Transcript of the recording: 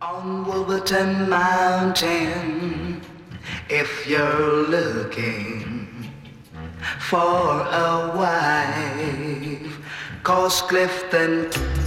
On Wolverton Mountain, if you're looking for a wife, 'cause Clifton